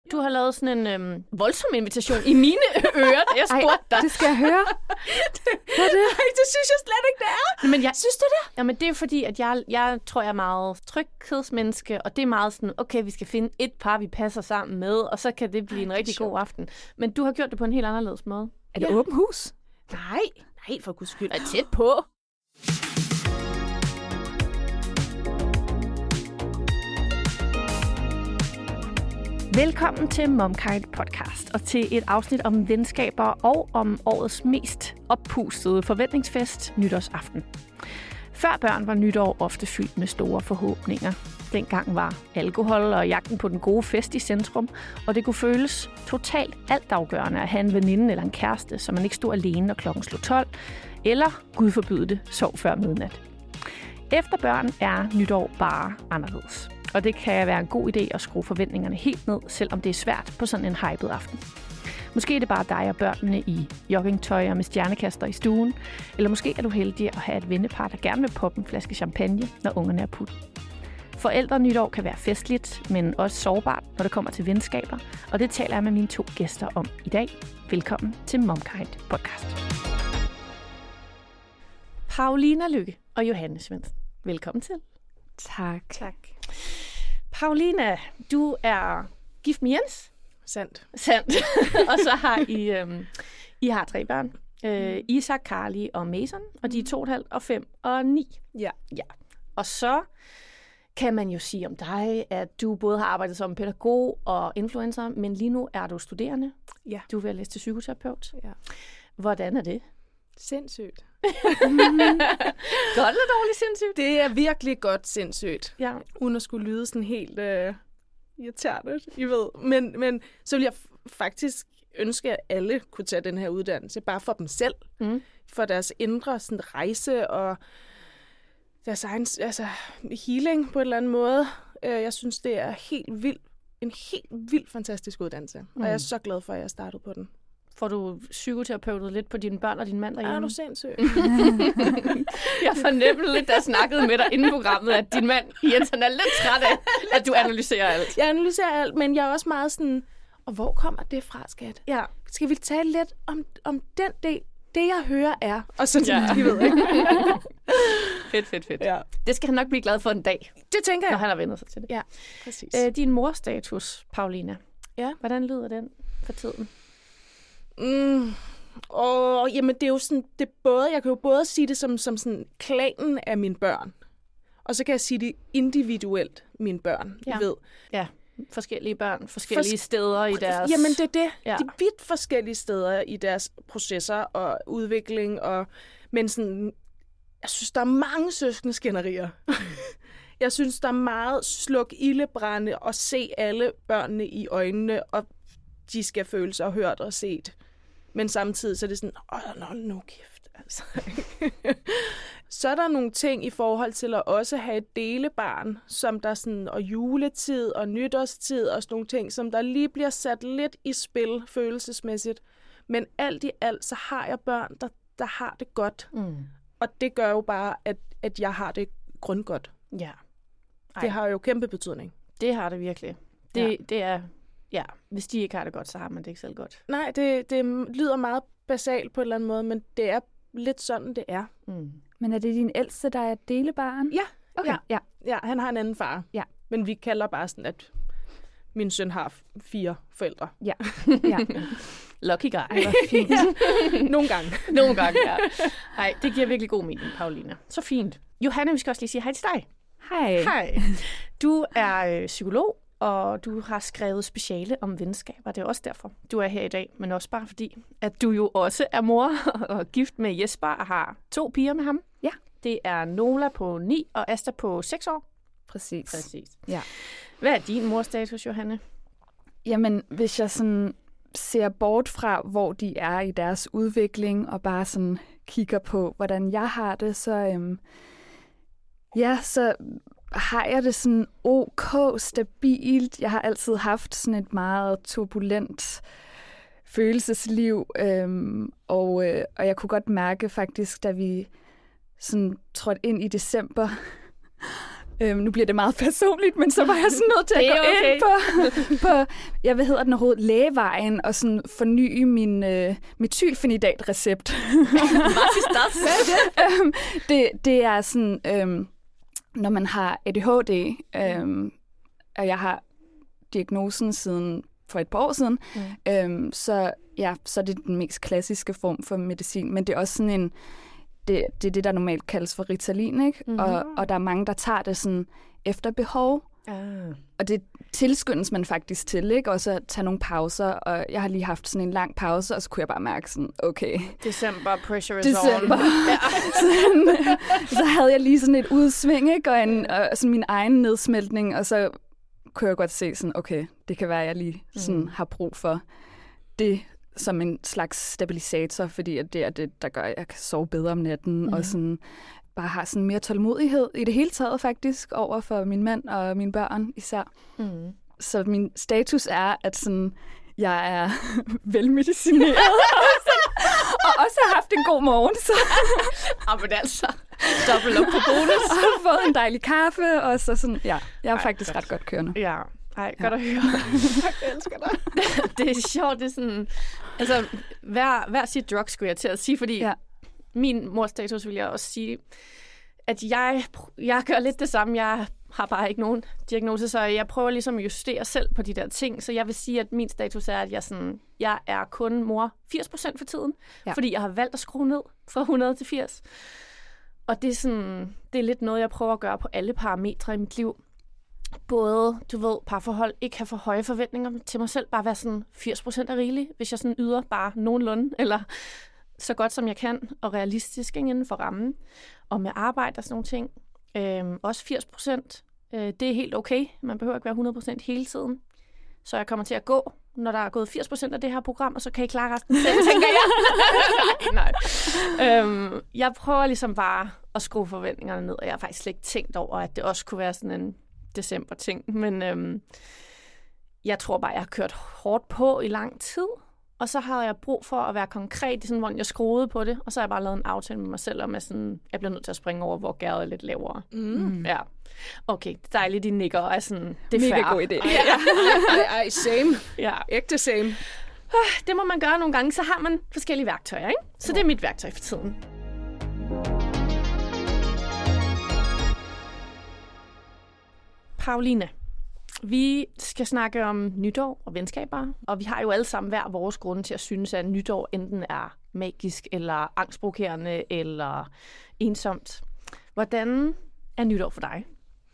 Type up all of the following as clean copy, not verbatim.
Du har lavet sådan en voldsom invitation i mine ører, da jeg spurgte dig. det skal jeg høre. Hvad er det? Ej, det synes jeg slet ikke, det er. Men jeg Synes du det? Jamen, det er fordi, at jeg tror, jeg er meget tryghedsmenneske, og det er meget sådan, okay, vi skal finde et par, vi passer sammen med, og så kan det blive en rigtig god aften. Men du har gjort det på en helt anderledes måde. Er det åben hus? Nej, for guds skyld. Er tæt på. Velkommen til MomKind podcast og til et afsnit om venskaber og om årets mest oppustede forventningsfest, nytårsaften. Før børn var nytår ofte fyldt med store forhåbninger. Dengang var alkohol og jagten på den gode fest i centrum, og det kunne føles totalt altafgørende at have en veninde eller en kæreste, så man ikke stod alene, når klokken slog 12, eller, gud forbyde det, sov før midnat. Efter børn er nytår bare anderledes. Og det kan være en god idé at skrue forventningerne helt ned, selvom det er svært på sådan en hyped aften. Måske er det bare dig og børnene i joggingtøj og med stjernekaster i stuen, eller måske er du heldig at have et vennepar, der gerne vil poppe en flaske champagne, når ungerne er putt. Forældre nytår kan være festligt, men også sårbart, når det kommer til venskaber, og det taler jeg med mine 2 gæster om i dag. Velkommen til MomKind podcast. Paulina Lykke og Johanne Svendsen. Velkommen til. Tak. Paulina, du er gift med Jens. Sandt. Og så har I har 3 børn. Isak, Carly og Mason. Og de er 2,5 og 5 og 9. Ja. Og så kan man jo sige om dig, at du både har arbejdet som pædagog og influencer, men lige nu er du studerende. Ja. Du er ved at læse til psykoterapeut. Ja. Hvordan er det? Sindssygt. Godt eller dårligt sindssygt? Det er virkelig godt sindssygt. Ja. Uden at skulle lyde sådan helt irriterende, I ved. Men så vil jeg faktisk ønske, at alle kunne tage den her uddannelse, bare for dem selv. Mm. For deres indre sådan, rejse og deres egen healing på en eller anden måde. Jeg synes, det er en helt vildt fantastisk uddannelse. Og jeg er så glad for, at jeg startede på den. Får du psykoterapeutet lidt på dine børn og din mand derhjemme? Er du sindssyg? Jeg fornemmede lidt, da jeg snakkede med dig inden programmet, at din mand, Jensen, er lidt træt af, at du analyserer alt. Jeg analyserer alt, men jeg er også meget sådan, og hvor kommer det fra, skat? Ja. Skal vi tale lidt om den del? Det, jeg hører, er... Og så Ja. I ved ikke. Fedt. Ja. Det skal han nok blive glad for en dag, Det tænker når jeg. han har vendt sig til det. Ja, præcis. Din morstatus, Paulina. Ja. Hvordan lyder den for tiden? Jamen, det er jo sådan... Jeg kan jo både sige det som sådan klanen af mine børn, og så kan jeg sige det individuelt, mine børn. Ja. I ved. Ja, forskellige børn, forskellige steder i deres... Jamen, det er det. Ja. De er vidt forskellige steder i deres processer og udvikling. Men sådan, jeg synes, der er mange søskendeskænderier. Jeg synes, der er meget sluk ildebrænde og se alle børnene i øjnene, og de skal føle sig hørt og set. Men samtidig så er det sådan, nu kæft, altså. Så er der nogle ting i forhold til at også have et delebarn, som der sådan, og juletid og nytårstid og sådan nogle ting, som der lige bliver sat lidt i spil følelsesmæssigt. Men alt i alt, så har jeg børn, der har det godt. Mm. Og det gør jo bare, at jeg har det grundgodt. Ja. Ej, Det har jo kæmpe betydning. det har det virkelig. Det er... Ja, hvis de ikke har det godt, så har man det ikke selv godt. Nej, det lyder meget basalt på en eller anden måde, men det er lidt sådan, det er. Mm. Men er det din ældste, der er delebarn? Ja, Okay. Ja. ja, han har en anden far. Ja. Men vi kalder bare sådan, at min søn har 4 forældre. Ja. Lucky guy. Ej, fint. Nogle gange. Nogle gange, ja. Nej, det giver virkelig god mening, Paulina. Så fint. Johanne, vi skal også lige sige hej til dig. Hej. Hej. Du er psykolog, og du har skrevet speciale om venskaber. Det er også derfor, du er her i dag, men også bare fordi, at du jo også er mor og gift med Jesper og har 2 piger med ham. Ja. Det er Nola på 9 og Asta på 6 år. Præcis. Ja. Hvad er din morstatus, Johanne? Jamen, hvis jeg sådan ser bort fra, hvor de er i deres udvikling, og bare sådan kigger på, hvordan jeg har det, så så har jeg det sådan ok, stabilt. Jeg har altid haft sådan et meget turbulent følelsesliv, og jeg kunne godt mærke faktisk, da vi sådan trådte ind i december, Nu bliver det meget personligt, men så var jeg sådan nødt til at gå ind på lægevejen og sådan forny min metylfenidat-recept. Det er sådan, når man har ADHD, og jeg har diagnosen siden for et par år siden, så er det den mest klassiske form for medicin, men det er også sådan en det er det, der normalt kaldes for Ritalin, ikke? Og der er mange, der tager det sådan efter behov. Og det tilskyndes man faktisk til, ikke? Også at tage nogle pauser, og jeg har lige haft sådan en lang pause, og så kunne jeg bare mærke sådan, okay. December, pressure is on. Så havde jeg lige sådan et udsving, ikke? Og sådan min egen nedsmeltning, og så kunne jeg godt se sådan, okay, det kan være, at jeg lige sådan har brug for det som en slags stabilisator, fordi at det er det, der gør, at jeg kan sove bedre om natten, og sådan bare har sådan mere tålmodighed i det hele taget faktisk, over for min mand og mine børn især. Så min status er, at sådan, jeg er velmedicineret, og også har haft en god morgen. Så. Men altså, dobbelt op på bonus. Og har fået en dejlig kaffe, og så sådan, jeg er faktisk ret godt kørende. Ja. Ej, godt at høre. Jeg elsker dig. Det er sjovt, det er sådan... Altså, hver sit drug, skulle jeg til at sige, fordi min mors status vil jeg også sige, at jeg gør lidt det samme. Jeg har bare ikke nogen diagnose, så jeg prøver ligesom at justere selv på de der ting. Så jeg vil sige, at min status er, at jeg er kun mor 80% for tiden, fordi jeg har valgt at skrue ned fra 100 til 80. Og det er lidt noget, jeg prøver at gøre på alle parametre i mit liv. Både, parforhold, ikke have for høje forventninger til mig selv, bare være sådan 80% er rigeligt, hvis jeg sådan yder bare nogenlunde, eller så godt som jeg kan, og realistisk inden for rammen. Og med arbejde og sådan nogle ting, også 80%, det er helt okay. Man behøver ikke være 100% hele tiden. Så jeg kommer til at gå, når der er gået 80% af det her program, og så kan I klare resten selv, tænker jeg. Nej. Jeg prøver ligesom bare at skrue forventningerne ned, og jeg har faktisk slet ikke tænkt over, at det også kunne være sådan en december-ting. Men jeg tror bare, jeg har kørt hårdt på i lang tid, og så havde jeg brug for at være konkret i sådan, hvor jeg skruede på det, og så har jeg bare lavet en aftale med mig selv om, at sådan, jeg bliver nødt til at springe over, hvor gæret er lidt lavere. Ja. Okay, dejligt, de nikker, og er sådan, det er mega god idé. Ej, same. Ja. Ægte same. Det må man gøre nogle gange, så har man forskellige værktøjer, ikke? Så det er mit værktøj for tiden. Pauline, vi skal snakke om nytår og venskaber, og vi har jo alle sammen hver vores grunde til at synes, at nytår enten er magisk, eller angstprovokerende, eller ensomt. Hvordan er nytår for dig?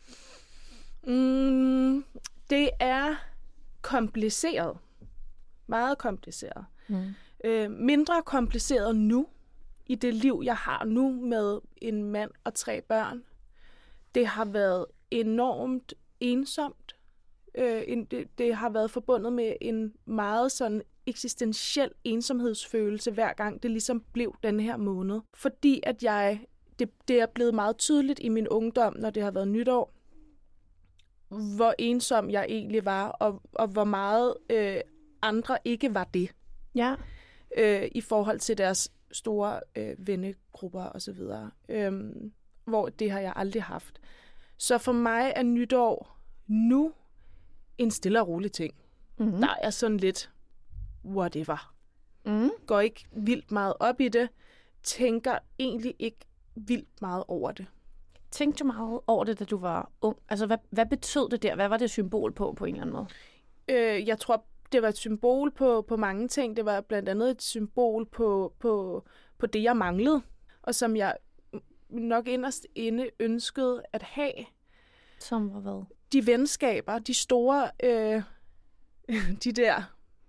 Det er kompliceret. Meget kompliceret. Mindre kompliceret nu, i det liv, jeg har nu med en mand og 3 børn. Det har været enormt ensomt. Det har været forbundet med en meget sådan eksistentiel ensomhedsfølelse, hver gang det ligesom blev den her måned. Fordi at det er blevet meget tydeligt i min ungdom, når det har været nytår, hvor ensom jeg egentlig var, og hvor meget andre ikke var det. Ja. I forhold til deres store vennegrupper osv. Hvor det har jeg aldrig haft. Så for mig er nytår nu en stille og rolig ting. Der er sådan lidt whatever. Går ikke vildt meget op i det. Tænker egentlig ikke vildt meget over det. Tænkte du meget over det, da du var ung? Altså, hvad betød det der? Hvad var det symbol på en eller anden måde? Jeg tror, det var et symbol på mange ting. Det var blandt andet et symbol på det, jeg manglede. Og som jeg nok inderst inde ønskede at have. Som var hvad? De venskaber, de store, de der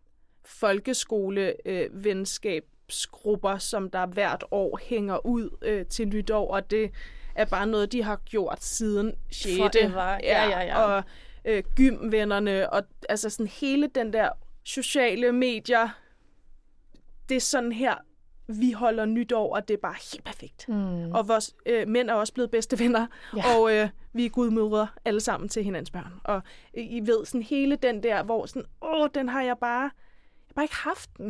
folkeskole-venskabsgrupper, som der hvert år hænger ud til nytår, og det er bare noget, de har gjort siden 6. Ja. Og gymvennerne, og altså sådan hele den der sociale medier, det er sådan her, vi holder nytår, og det er bare helt perfekt. Og vores mænd er også blevet bedste venner, og vi er gudmødre alle sammen til hinandens børn. Og I ved, sådan hele den der, hvor sådan, den har jeg bare ikke haft den.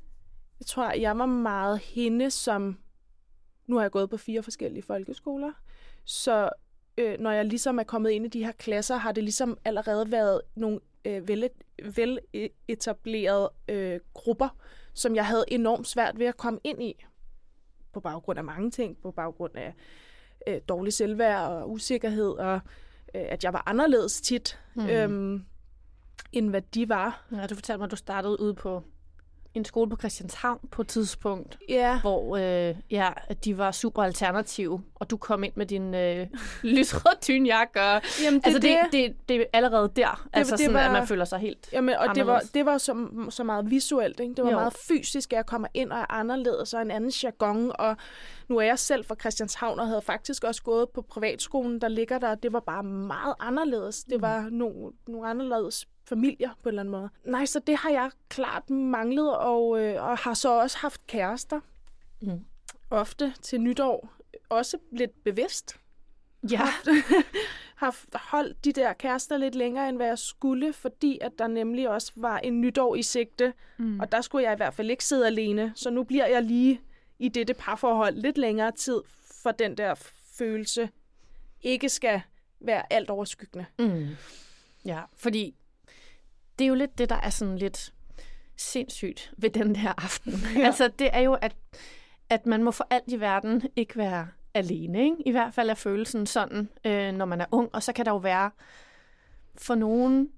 Jeg tror, jeg var meget hende, som, nu har jeg gået på 4 forskellige folkeskoler, Så når jeg ligesom er kommet ind i de her klasser, har det ligesom allerede været nogle veletablerede grupper, som jeg havde enormt svært ved at komme ind i. På baggrund af mange ting. På baggrund af dårlig selvværd og usikkerhed, og at jeg var anderledes tit, end hvad de var. Ja, du fortalte mig, at du startede ude på en skole på Christianshavn på et tidspunkt, hvor at de var super alternative, og du kom ind med din lysrøde dynjakke. Jamen, det er allerede der, det var, at man føler sig helt anderledes. Det var så meget visuelt, ikke? Det var meget fysisk, at jeg kommer ind og er anderledes, og en anden jargon, og nu er jeg selv fra Christianshavn, og havde faktisk også gået på privatskolen, der ligger der, det var bare meget anderledes. Det var nogle anderledes familier på en eller anden måde. Nej, så det har jeg klart manglet, og har så også haft kærester. Ofte til nytår. Også lidt bevidst. Ja. Har holdt de der kærester lidt længere, end hvad jeg skulle, fordi at der nemlig også var en nytår i sigte. Og der skulle jeg i hvert fald ikke sidde alene. Så nu bliver jeg lige i dette parforhold lidt længere tid, for den der følelse ikke skal være alt overskyggende. Ja, fordi det er jo lidt det, der er sådan lidt sindssygt ved den her aften. Ja. Altså, det er jo, at man må for alt i verden ikke være alene, ikke? I hvert fald er følelsen sådan, når man er ung. Og så kan der jo være for nogen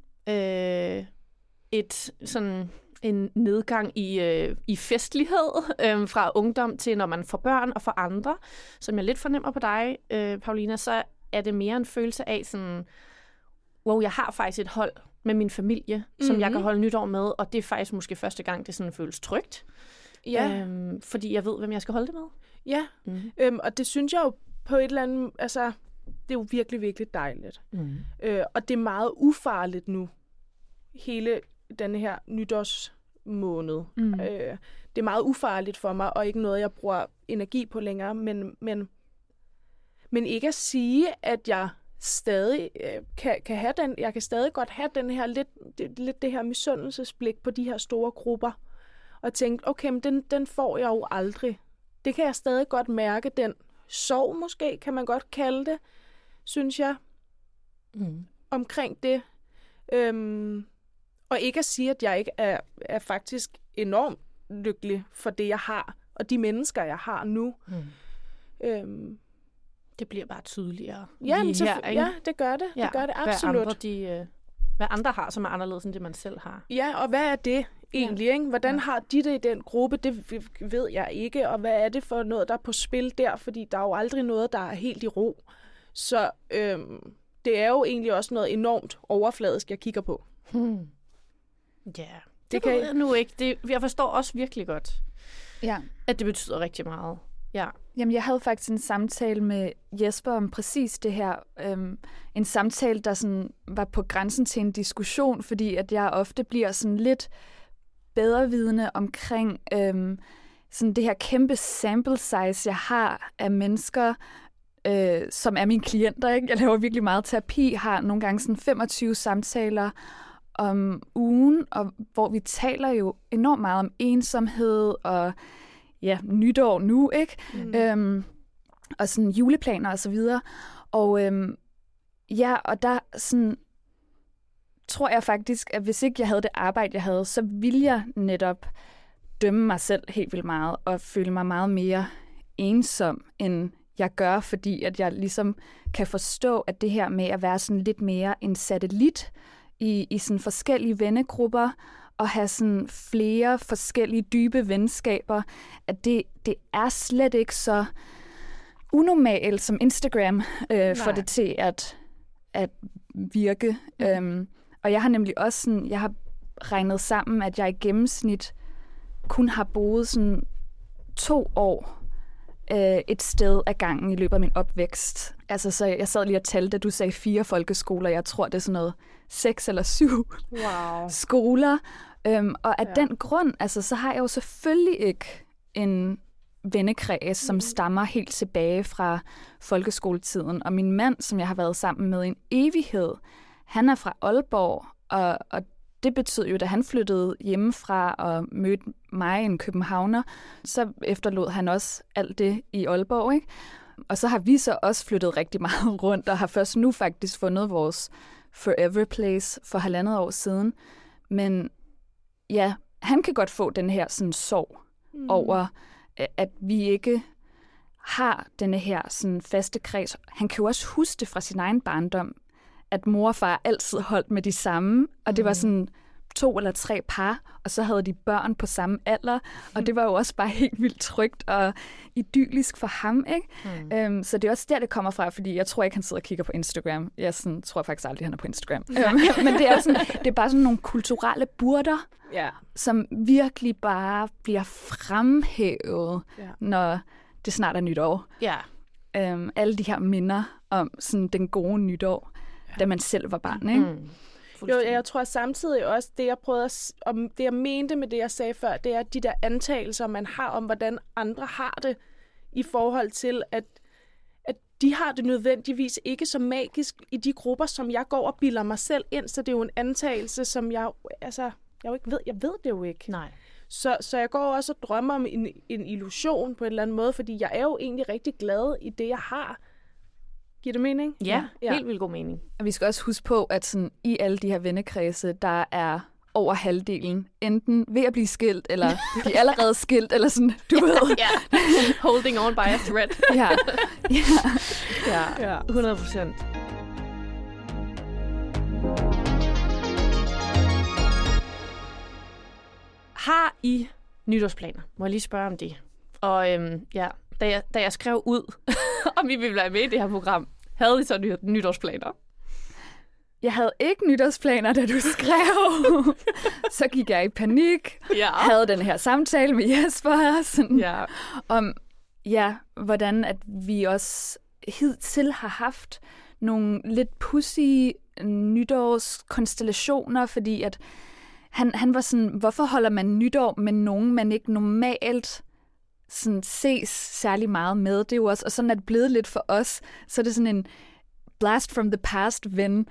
en nedgang i festlighed fra ungdom til, når man får børn, og for andre, som jeg lidt fornemmer på dig, Paulina, så er det mere en følelse af sådan, wow, jeg har faktisk et hold med min familie, som jeg kan holde nytår med, og det er faktisk måske første gang, det sådan føles trygt. Ja. Fordi jeg ved, hvem jeg skal holde det med. Ja, og det synes jeg jo på et eller andet, altså, det er jo virkelig, virkelig dejligt. Og det er meget ufarligt nu, hele denne her nytårsmåned. Det er meget ufarligt for mig, og ikke noget, jeg bruger energi på længere, men ikke at sige, at jeg stadig kan have den, jeg kan stadig godt have den her lidt det her misundelsesblik på de her store grupper, og tænke, okay, men den får jeg jo aldrig. Det kan jeg stadig godt mærke, den sorg måske, kan man godt kalde det, synes jeg, omkring det. Og ikke at sige, at jeg ikke er faktisk enormt lykkelig for det, jeg har, og de mennesker, jeg har nu. Det bliver bare tydeligere. Ja, her, det gør det. Ja, det gør det absolut. Hvad andre har, som er anderledes end det, man selv har. Ja, og hvad er det egentlig? Ikke? Hvordan har de det i den gruppe? Det ved jeg ikke. Og hvad er det for noget, der er på spil der? Fordi der er jo aldrig noget, der er helt i ro. Så det er jo egentlig også noget enormt overfladisk, jeg kigger på. Ja, det ved jeg nu ikke. Jeg forstår også virkelig godt, at det betyder rigtig meget. Ja. Jamen, jeg havde faktisk en samtale med Jesper om præcis det her. En samtale, der sådan var på grænsen til en diskussion, fordi at jeg ofte bliver sådan lidt bedrevidende omkring sådan det her kæmpe sample size, jeg har af mennesker, som er mine klienter. Ikke? Jeg laver virkelig meget terapi, har nogle gange sådan 25 samtaler om ugen, og hvor vi taler jo enormt meget om ensomhed og nytår nu, ikke? Og sådan juleplaner og så videre. Og og der sådan tror jeg faktisk, at hvis ikke jeg havde det arbejde, jeg havde, så ville jeg netop dømme mig selv helt vildt meget og føle mig meget mere ensom, end jeg gør, fordi at jeg ligesom kan forstå, at det her med at være sådan lidt mere en satellit i sådan forskellige vennegrupper, og have sådan flere forskellige dybe venskaber, at det er slet ikke så unormalt, som Instagram får det til at virke. Og jeg har nemlig også sådan, jeg har regnet sammen, at jeg i gennemsnit kun har boet sådan 2 år et sted ad gangen i løbet af min opvækst. Altså, så jeg sad lige og talte, da du sagde 4 folkeskoler. Jeg tror, det er sådan noget 6 eller 7 skoler. Og af den grund, altså, så har jeg jo selvfølgelig ikke en vennekreds, som stammer helt tilbage fra folkeskoletiden. Og min mand, som jeg har været sammen med i en evighed, han er fra Aalborg, og det betød jo, da han flyttede hjemmefra og mødte mig, en københavner, så efterlod han også alt det i Aalborg, ikke? og så har vi så også flyttet rigtig meget rundt, og har først nu faktisk fundet vores forever place for 1,5 år siden. Men ja, han kan godt få den her sådan sorg over, at vi ikke har denne her sådan faste kreds. Han kan jo også huske det fra sin egen barndom, at mor og far altid holdt med de samme, og det var sådan 2 eller 3 par, og så havde de børn på samme alder, og det var jo også bare helt vildt trygt og idyllisk for ham, ikke? Så det er også der, det kommer fra, fordi jeg tror ikke, han sidder og kigger på Instagram. Jeg tror faktisk aldrig, han er på Instagram. Men det er bare sådan nogle kulturelle burder, som virkelig bare bliver fremhævet, når det snart er nytår. Alle de her minder om sådan den gode nytår, da man selv var barn, ikke? Jo, jeg tror samtidig også, det jeg mente med det, jeg sagde før, det er de der antagelser, man har om, hvordan andre har det, i forhold til, at de har det nødvendigvis ikke så magisk i de grupper, som jeg går og bilder mig selv ind, så det er jo en antagelse, som jeg jo ikke ved. Jeg ved det jo ikke. Nej. Så jeg går også og drømmer om en illusion på en eller anden måde, fordi jeg er jo egentlig rigtig glad i det, jeg har. Giver det mening? Ja, helt vildt god mening. Og vi skal også huske på, at sådan, i alle de her vennekredse, der er over halvdelen enten ved at blive skilt, eller de er allerede skilt, eller sådan, du ved. Holding on by a thread. Ja, 100%. Har I nytårsplaner? Må jeg lige spørge om det? Og da jeg skrev ud, om I ville være med i det her program, havde I så nytårsplaner? Jeg havde ikke nytårsplaner, da du skrev. Så gik jeg i panik. Havde den her samtale med Jesper sådan, om hvordan at vi også hidtil har haft nogle lidt pudsige nytårskonstellationer, fordi at han var sådan, hvorfor holder man nytår med nogen, man ikke normalt sådan ses særlig meget med? Det er jo også, og sådan er det blevet lidt for os. Så er det sådan en blast from the past ven,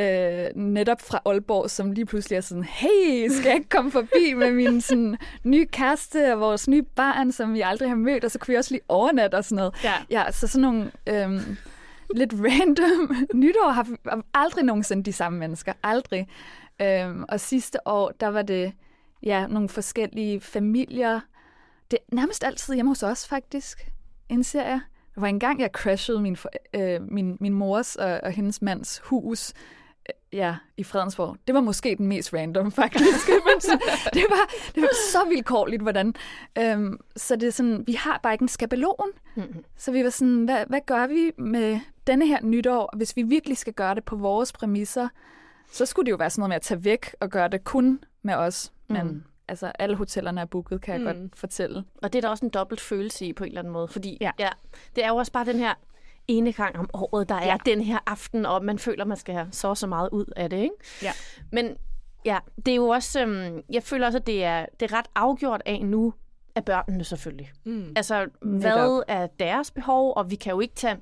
netop fra Aalborg, som lige pludselig er sådan, hey, skal jeg ikke komme forbi med min sådan, nye kæreste og vores nye barn, som vi aldrig har mødt, og så kunne vi også lige overnatte og sådan noget. Ja, så sådan nogle lidt random nytår har aldrig nogensinde de samme mennesker. Aldrig. Og sidste år, der var det nogle forskellige familier. Det er nærmest altid hjemme hos os, faktisk, indser jeg. Der var engang, jeg crashede min mors og hendes mands hus i Fredensborg. Det var måske den mest random, faktisk. det var så vilkårligt, hvordan. Så det er sådan, vi har bare ikke en skabelon. Så vi var sådan, hvad gør vi med denne her nytår? Hvis vi virkelig skal gøre det på vores præmisser, så skulle det jo være sådan noget med at tage væk og gøre det kun med os. Men altså, alle hotellerne er booket, kan jeg godt fortælle. Og det er der også en dobbelt følelse i på en eller anden måde, fordi det er jo også bare den her ene gang om året, der er den her aften, og man føler, man skal have så meget ud af det, ikke? Ja. Men det er jo også, jeg føler også, at det er ret afgjort af nu af børnene selvfølgelig. Altså, hvad er deres behov, og vi kan jo ikke tage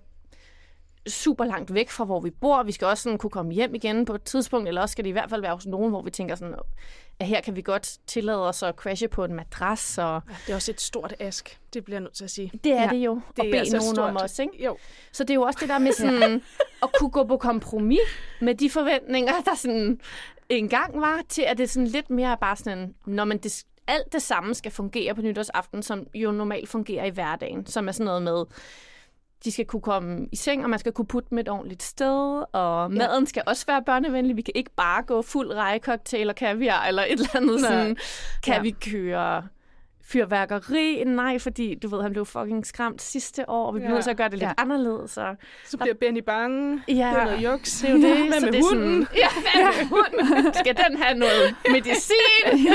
super langt væk fra, hvor vi bor. Vi skal også sådan kunne komme hjem igen på et tidspunkt, eller også skal det i hvert fald være hos nogen, hvor vi tænker sådan, at her kan vi godt tillade os at crashe på en madras. Og det er også et stort ask, det bliver jeg nødt til at sige. Det er det jo, det at bede altså nogen stort om os, ikke? Jo. Så det er jo også det der med sådan, at kunne gå på kompromis med de forventninger, der sådan engang var, til at det sådan lidt mere bare sådan, når man alt det samme skal fungere på nytårsaften, som jo normalt fungerer i hverdagen, som er sådan noget med, de skal kunne komme i seng, og man skal kunne putte dem et ordentligt sted, og maden skal også være børnevenlig. Vi kan ikke bare gå fuld rejecocktail og kaviar, eller et eller andet sådan. Kan vi køre fyrværkeri? Nej, fordi du ved, han blev fucking skræmt sidste år, og vi bliver nødt til at gøre det lidt anderledes. Så bliver Benny bange. Det er noget juks. Det er jo det. Hvad med hunden? Hvad med hunden? Skal den have noget medicin?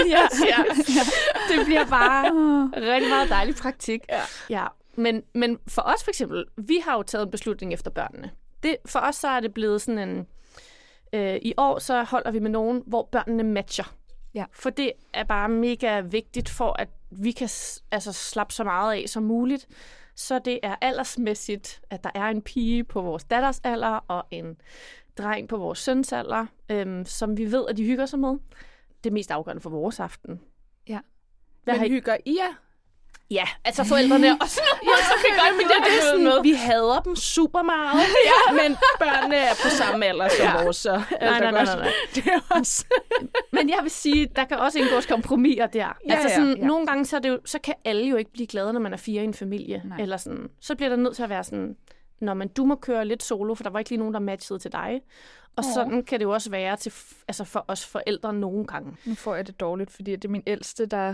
Det bliver bare rigtig meget dejlig praktik. Ja. Men for os for eksempel, vi har jo taget en beslutning efter børnene. For os så er det blevet sådan en... I år så holder vi med nogen, hvor børnene matcher. Ja. For det er bare mega vigtigt for, at vi kan slappe så meget af som muligt. Så det er aldersmæssigt, at der er en pige på vores datters alder og en dreng på vores søns alder, som vi ved, at de hygger sig med. Det er mest afgørende for vores aften. Ja. Men hygger I jer? Ja, altså forældrene og sådan det er sådan, vi hader dem super meget, men børnene er på samme alder som vores. Så nej. Det er også... Men jeg vil sige, der kan også indgås kompromiser der. Nogle gange, så kan alle jo ikke blive glade, når man er 4 i en familie. Nej. Eller sådan. Så bliver der nødt til at være sådan, men du må køre lidt solo, for der var ikke lige nogen, der matchede til dig. Og sådan kan det jo også være til, for os forældre nogle gange. Nu får jeg det dårligt, fordi det er min ældste, der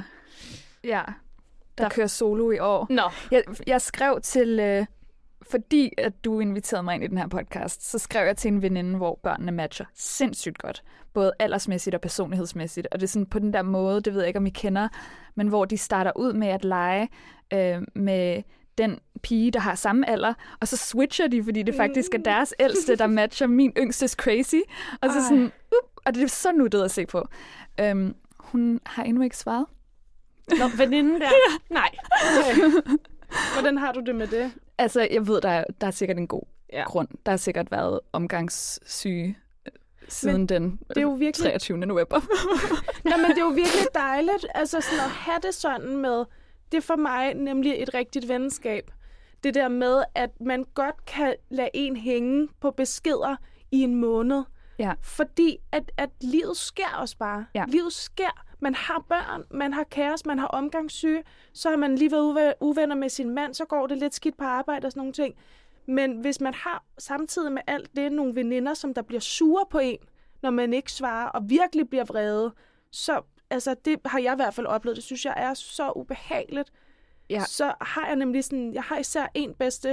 kører solo i år. Nå. Jeg skrev til, fordi at du inviterede mig ind i den her podcast, så skrev jeg til en veninde, hvor børnene matcher sindssygt godt. Både aldersmæssigt og personlighedsmæssigt. Og det er sådan på den der måde, det ved jeg ikke, om I kender, men hvor de starter ud med at lege med den pige, der har samme alder, og så switcher de, fordi det faktisk er deres ældste, der matcher min yngstes crazy. Og så sådan, og det er så nuttet at se på. Hun har endnu ikke svaret. Nå, veninden der? Nej. Okay. Hvordan har du det med det? Altså, jeg ved, der er sikkert en god grund. Der har sikkert været omgangssyge siden den det er jo virkelig... 23. november. Nå, men det er jo virkelig dejligt, altså sådan at have det sådan med, det er for mig nemlig et rigtigt venskab. Det der med, at man godt kan lade en hænge på beskeder i en måned. Ja. Fordi at livet sker også bare. Ja. Livet sker. Man har børn, man har kæreste, man har omgangssyge. Så har man lige været uvenner med sin mand, så går det lidt skidt på arbejde og sådan nogle ting. Men hvis man har samtidig med alt det nogle veninder, som der bliver sure på en, når man ikke svarer og virkelig bliver vrede, så altså, det har jeg i hvert fald oplevet. Det synes jeg er så ubehageligt. Ja. Så har jeg nemlig sådan, jeg har især en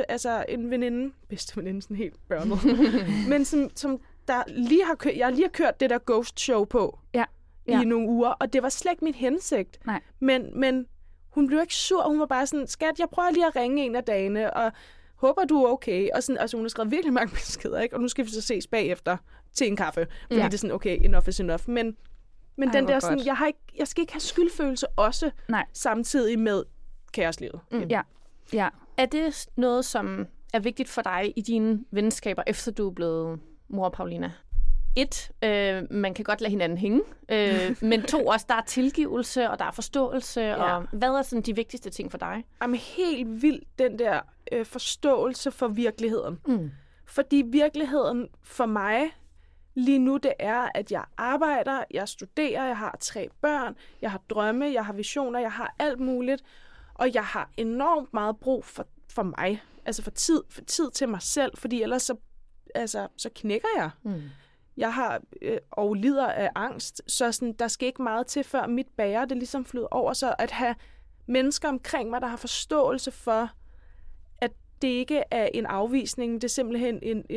bedste veninde, sådan helt børnet, men som der lige har kørt, jeg lige har kørt det der ghost show på i nogle uger, og det var slet ikke min hensigt. Nej. Men hun blev ikke sur, hun var bare sådan, skat, jeg prøver lige at ringe en af dagene, og håber du er okay, og sådan, altså hun har skrevet virkelig mange beskeder, ikke? Og nu skal vi så ses bagefter til en kaffe, fordi det er sådan, okay, enough is enough, men den der sådan, jeg skal ikke have skyldfølelse også, samtidig med kærestelivet. Ja. Er det noget, som er vigtigt for dig i dine venskaber, efter du er blevet mor, Paulina? 1, man kan godt lade hinanden hænge, men 2, også der er tilgivelse, og der er forståelse, og hvad er sådan de vigtigste ting for dig? Jamen helt vildt den der forståelse for virkeligheden. Fordi virkeligheden for mig lige nu, det er, at jeg arbejder, jeg studerer, jeg har 3 børn, jeg har drømme, jeg har visioner, jeg har alt muligt, og jeg har enormt meget brug for mig, altså for tid til mig selv, fordi ellers så knækker jeg. Jeg har og lider af angst, så sådan, der skal ikke meget til, før mit bære, det ligesom flyder over. Så at have mennesker omkring mig, der har forståelse for, at det ikke er en afvisning, det er simpelthen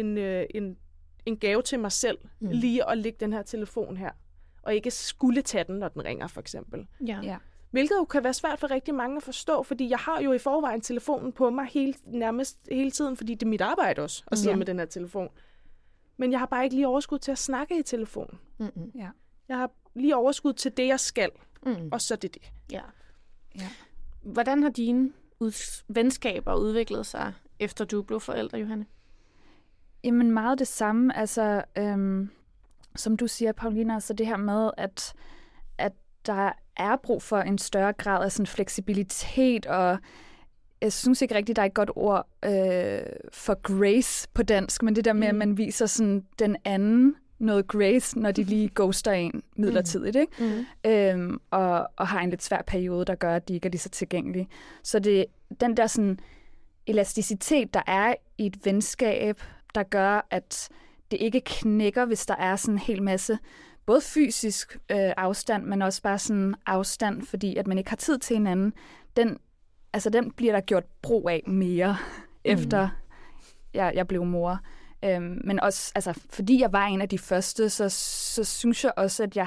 en gave til mig selv, lige at lægge den her telefon her, og ikke skulle tage den, når den ringer, for eksempel. Ja. Hvilket jo kan være svært for rigtig mange at forstå, fordi jeg har jo i forvejen telefonen på mig nærmest hele tiden, fordi det er mit arbejde også, at sidde med den her telefon. Men jeg har bare ikke lige overskud til at snakke i telefonen. Ja. Jeg har lige overskud til det, jeg skal, og så det. Ja. Hvordan har dine venskaber udviklet sig, efter du blev forældre, Johanne? Jamen meget det samme. Altså, som du siger, Paulina, så det her med, at der er brug for en større grad af sådan fleksibilitet, og jeg synes ikke rigtigt, der er et godt ord for grace på dansk, men det der med, at man viser sådan den anden noget grace, når de lige ghoster en midlertidigt, ikke? Og har en lidt svær periode, der gør, at de ikke er lige så tilgængelige. Så det den der sådan elasticitet, der er i et venskab, der gør, at det ikke knækker, hvis der er sådan en hel masse både fysisk afstand, men også bare sådan afstand, fordi at man ikke har tid til hinanden, den bliver der gjort brug af mere, efter jeg blev mor. Men også, altså, fordi jeg var en af de første, så synes jeg også, at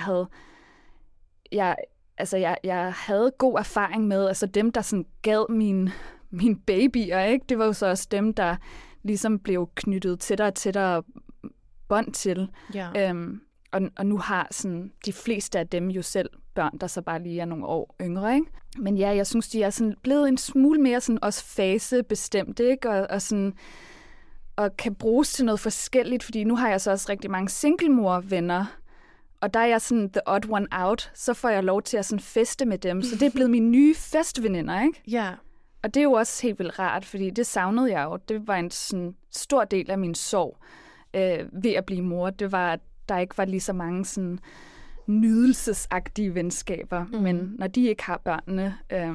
jeg havde god erfaring med, altså dem, der sådan gad mine babyer, ikke? Det var jo så også dem, der ligesom blev knyttet tættere bånd til. Ja. Og nu har sådan de fleste af dem jo selv børn, der så bare lige er nogle år yngre, ikke? Men ja, jeg synes, de er sådan blevet en smule mere sådan også fasebestemt, ikke? Og sådan og kan bruges til noget forskelligt, fordi nu har jeg så også rigtig mange singlemor-venner, og der er jeg sådan the odd one out, så får jeg lov til at sådan feste med dem, så det er blevet mine nye festveninder, ikke? Ja. Og det er jo også helt vildt rart, fordi det savnede jeg jo. Det var en sådan stor del af min sorg ved at blive mor. Det var, at der ikke var lige så mange sådan nydelsesagtige venskaber. Men når de ikke har børnene,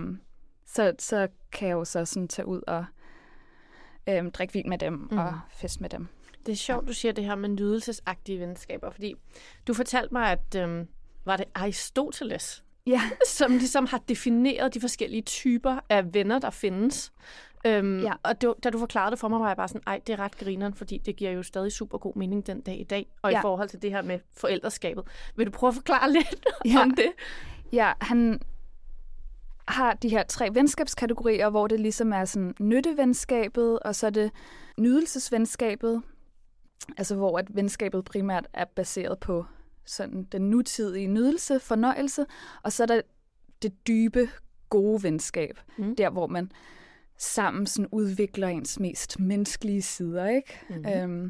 så kan jeg jo så sådan tage ud og drikke vin med dem og feste med dem. Det er sjovt, du siger det her med nydelsesagtige venskaber, fordi du fortalte mig, at var det Aristoteles, som ligesom har defineret de forskellige typer af venner, der findes. Og da du forklarede det for mig, var jeg bare sådan, ej, det er ret grineren, fordi det giver jo stadig super god mening den dag i dag, og i forhold til det her med forældreskabet. Vil du prøve at forklare lidt om det? Ja, han har de her 3 venskabskategorier, hvor det ligesom er sådan nyttevenskabet, og så er det nydelsesvenskabet, altså hvor at venskabet primært er baseret på sådan den nutidige nydelse, fornøjelse, og så er der det dybe, gode venskab, der hvor man sammen sådan udvikler ens mest menneskelige sider, ikke?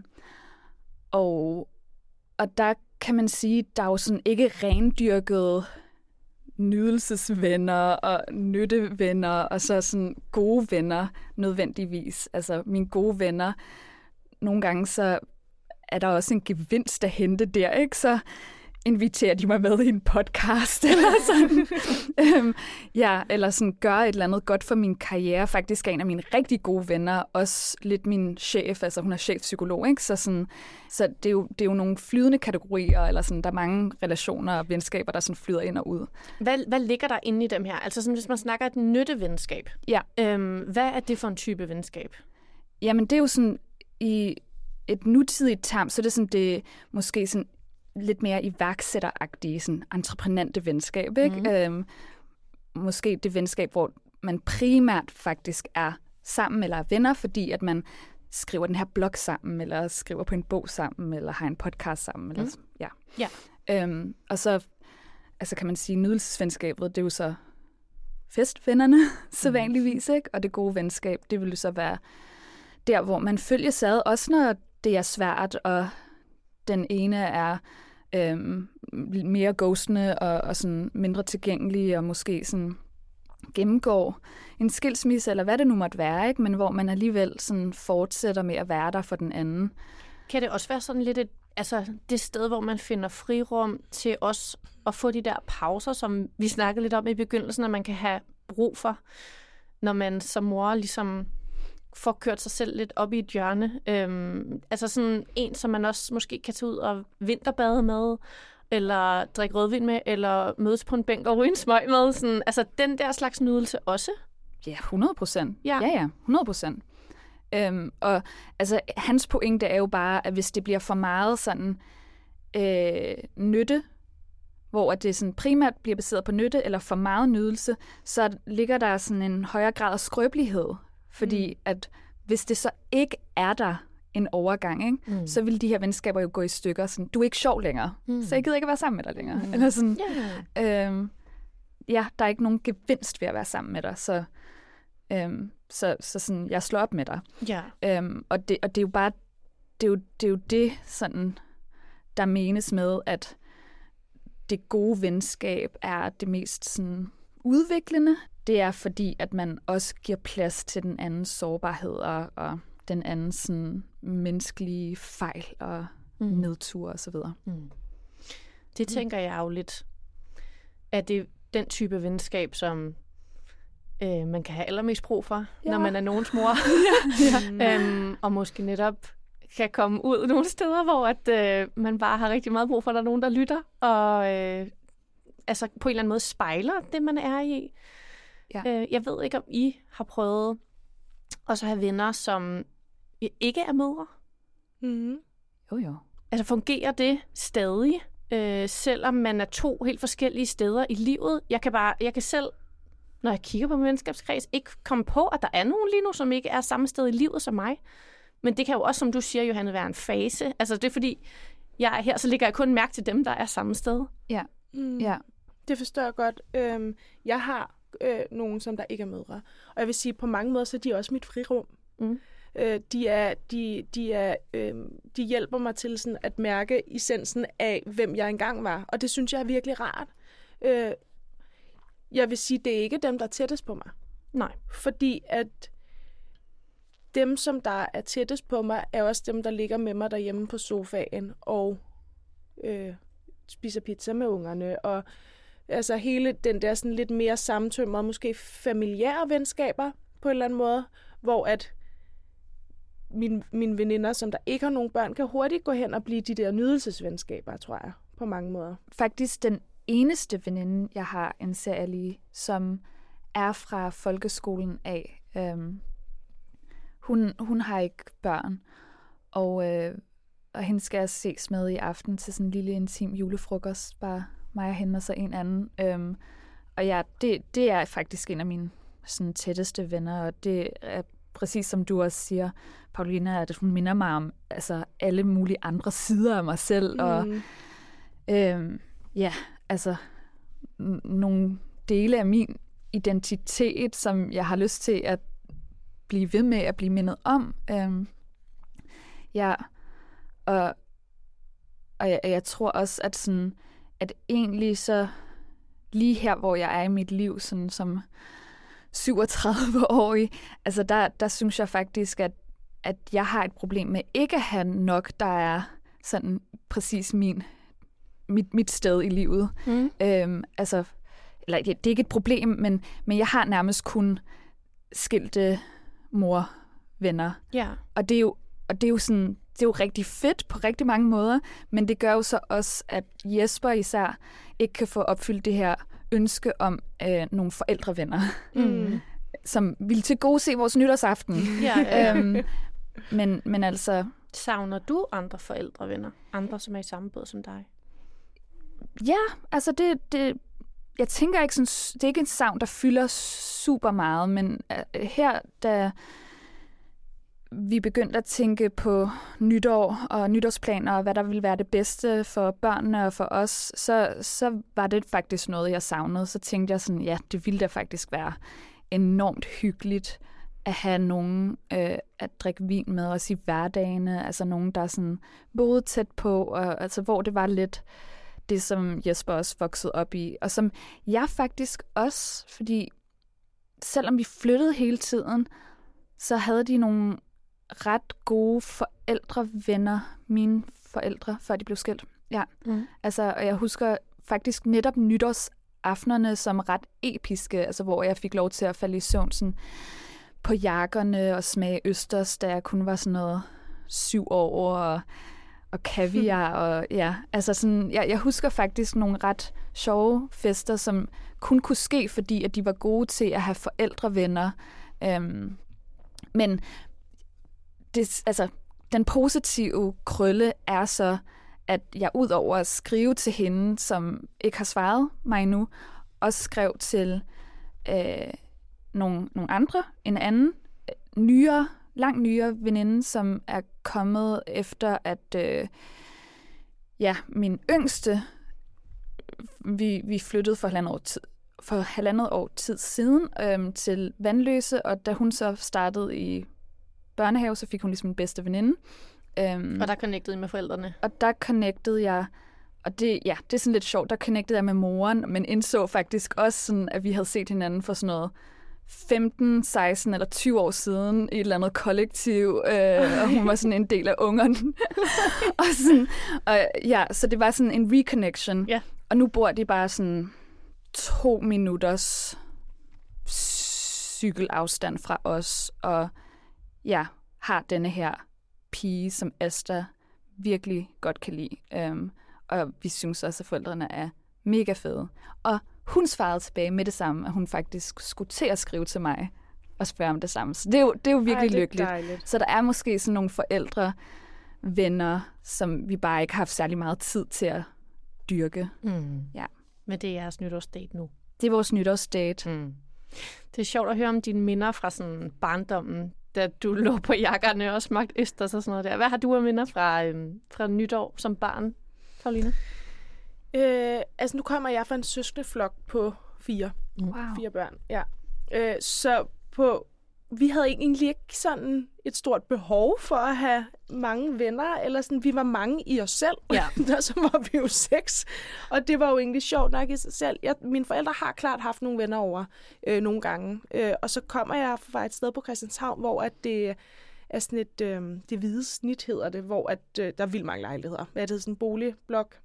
Og der kan man sige, der er jo sådan ikke rendyrkede nydelsesvenner og nyttevenner, og så sådan gode venner nødvendigvis. Altså mine gode venner, nogle gange så er der også en gevinst at hente der, ikke? Så inviterer de mig med i en podcast, eller sådan. Eller sådan gøre et eller andet godt for min karriere. Faktisk er en af mine rigtig gode venner også lidt min chef, altså hun er chefpsykolog, ikke? Så det er jo nogle flydende kategorier, eller sådan, der er mange relationer og venskaber, der sådan flyder ind og ud. Hvad ligger der inde i dem her? Altså sådan, hvis man snakker et nyttevenskab. Ja. Hvad er det for en type venskab? Jamen, det er jo sådan, i et nutidigt term, så er det sådan, det måske sådan lidt mere iværksætteragtige, sådan entreprenante venskab, ikke? Måske det venskab, hvor man primært faktisk er sammen eller er venner, fordi at man skriver den her blog sammen, eller skriver på en bog sammen, eller har en podcast sammen. Eller, og så altså kan man sige, nydelsesvenskabet, det er jo så festvennerne, sædvanligvis, ikke? Og det gode venskab, det vil jo så være der, hvor man følges ad, også når det er svært, og den ene er mere ghostende og sådan mindre tilgængelig, og måske sådan gennemgår en skilsmisse, eller hvad det nu måtte være, ikke? Men hvor man alligevel sådan fortsætter med at være der for den anden. Kan det også være sådan lidt det sted, hvor man finder frirum til os at få de der pauser, som vi snakkede lidt om i begyndelsen, at man kan have brug for, når man som mor ligesom får kørt sig selv lidt op i et hjørne. Altså sådan en, som man også måske kan tage ud og vinterbade med, eller drikke rødvin med, eller mødes på en bænk og ryge en smøg med. Sådan, altså den der slags nydelse også. Ja, 100%. Ja, 100%. Og altså, hans pointe er jo bare, at hvis det bliver for meget sådan nytte, hvor det sådan primært bliver baseret på nytte, eller for meget nydelse, så ligger der sådan en højere grad af skrøbelighed. Fordi at hvis det så ikke er der en overgang, ikke, så vil de her venskaber jo gå i stykker. Sådan, du er ikke sjov længere, så jeg gider ikke at være sammen med dig længere. Eller sådan, der er ikke nogen gevinst ved at være sammen med dig, så sådan, jeg slår op med dig. Og det er jo bare, det er jo det sådan, der menes med, at det gode venskab er det mest sådan udviklende. Det er fordi, at man også giver plads til den andens sårbarhed og den andens sådan, menneskelige fejl og nedtur og så videre. Det tænker jeg jo lidt, at det er den type venskab, som man kan have allermest brug for, når man er nogens mor. Og måske netop kan komme ud nogle steder, hvor at, man bare har rigtig meget brug for, at der er nogen, der lytter, og altså på en eller anden måde spejler det, man er i. Jeg ved ikke, om I har prøvet også at have venner, som ikke er mødre. Jo. Altså fungerer det stadig, selvom man er 2 helt forskellige steder i livet? Jeg kan selv, når jeg kigger på min venskabskreds, ikke komme på, at der er nogen lige nu, som ikke er samme sted i livet som mig. Men det kan jo også, som du siger, Johanne, være en fase. Altså det er fordi, jeg er her, så ligger jeg kun mærke til dem, der er samme sted. Ja. Det forstår jeg godt. Jeg har nogen, som der ikke er mødre. Og jeg vil sige, på mange måder, så er de også mit frirum. De hjælper mig til sådan at mærke essensen af, hvem jeg engang var. Og det synes jeg er virkelig rart. Jeg vil sige, det er ikke dem, der er tættest på mig. Nej. Fordi at dem, som der er tættest på mig, er også dem, der ligger med mig derhjemme på sofaen og spiser pizza med ungerne. Og altså hele den der sådan lidt mere sammentømrede, måske familiære venskaber på en eller anden måde, hvor at mine veninder, som der ikke har nogen børn, kan hurtigt gå hen og blive de der nydelsesvenskaber, tror jeg, på mange måder. Faktisk den eneste veninde, jeg har en serie, som er fra folkeskolen af. Hun har ikke børn, og hende skal jeg ses med i aften til sådan en lille intim julefrokost, bare mig og hende og så en anden. Og ja, det er faktisk en af mine sådan, tætteste venner, og det er præcis som du også siger, Paulina, at hun minder mig om altså, alle mulige andre sider af mig selv, og ja, altså nogle dele af min identitet, som jeg har lyst til at blive ved med at blive mindet om. Ja, og jeg tror også, at sådan, at egentlig så lige her, hvor jeg er i mit liv, sådan som 37-årig, altså der synes jeg faktisk, at jeg har et problem med ikke at have nok, der er sådan præcis mit sted i livet. Altså, eller det er ikke et problem, men jeg har nærmest kun skilte morvenner. Ja. Og det er jo sådan, det er jo rigtig fedt på rigtig mange måder, men det gør jo så også, at Jesper især ikke kan få opfyldt det her ønske om nogle forældrevenner, som vil til gode se vores nytårsaften. Ja. Men altså... Savner du andre forældrevenner? Andre, som er i samme båd som dig? Ja, altså det jeg tænker ikke sådan, det er ikke en savn, der fylder super meget, men her, da vi begyndte at tænke på nytår og nytårsplaner, og hvad der ville være det bedste for børnene og for os, så var det faktisk noget, jeg savnede. Så tænkte jeg sådan, ja, det ville da faktisk være enormt hyggeligt at have nogen at drikke vin med os i hverdagene, altså nogen, der sådan boede tæt på, og altså hvor det var lidt det, som Jesper også voksede op i, og som jeg faktisk også, fordi selvom vi flyttede hele tiden, så havde de nogle ret gode forældrevenner, mine forældre, før de blev skilt. Ja. Altså, og jeg husker faktisk netop nytårsaftenerne som ret episke, altså hvor jeg fik lov til at falde i søvn sådan, på jakkerne og smage østers, da jeg kun var sådan noget 7 år, og kaviar, og ja, altså sådan, jeg husker faktisk nogle ret sjove fester, som kun kunne ske, fordi at de var gode til at have forældrevenner. Men det, altså, den positive krølle er så, at jeg ud over at skrive til hende, som ikke har svaret mig endnu, også skrev til nogle andre, en anden, langt nyere veninde, som er kommet efter, at min yngste, vi flyttede for halvandet år tid siden til Vandløse, og da hun så startede i børnehave, så fik hun ligesom en bedste veninde. Og der connectede I med forældrene? Og der connectede jeg, og det er sådan lidt sjovt, der connectede jeg med moren, men indså faktisk også sådan, at vi havde set hinanden for sådan noget 15, 16 eller 20 år siden i et eller andet kollektiv, og hun var sådan en del af ungerne. Så det var sådan en reconnection. Ja. Og nu bor de bare sådan 2 minutters cykelafstand fra os, og jeg har denne her pige, som Asta virkelig godt kan lide. Og vi synes også, at forældrene er mega fede. Og hun svarede tilbage med det samme, at hun faktisk skulle til at skrive til mig og spørge om det samme. Så det er jo virkelig lykkeligt. Dejligt. Så der er måske sådan nogle forældrevenner, som vi bare ikke har haft særlig meget tid til at dyrke. Ja. Men det er jeres nytårsdate nu? Det er vores nytårsdate. Det er sjovt at høre om dine minder fra sådan barndommen, da du lå på jakkerne og smagte østers og sådan noget der. Hvad har du af minder fra nytår som barn, Paulina? Nu kommer jeg fra en søskendeflok på 4. Wow. 4 børn, ja. Så på vi havde egentlig ikke sådan et stort behov for at have mange venner, eller sådan, vi var mange i os selv, så var vi jo 6, og det var jo egentlig sjovt nok i sig selv. Mine forældre har klart haft nogle venner over nogle gange, og så kommer jeg fra et sted på Christianshavn, hvor at det er sådan et, det hvide snit hedder det, hvor at, der er vildt mange lejligheder. Hvad er det, sådan en boligblok?